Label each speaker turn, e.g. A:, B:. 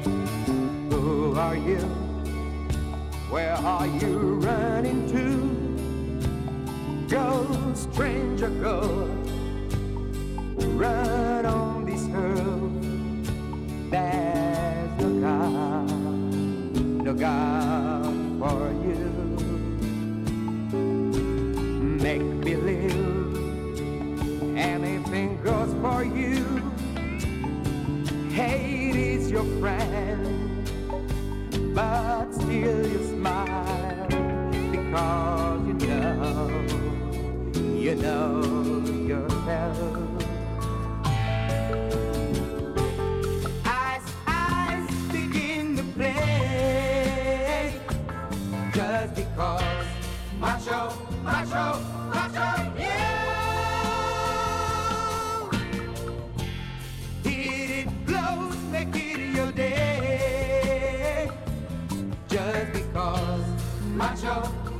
A: Who are you? Where are you running to? Go, stranger, go. Run on this earth. There's no God for you. Make believe anything goes for you. Hate is your friend, but still you smile because you know yourself. Eyes begin to play just because macho, yeah. Hit it blows, make it your day just because macho.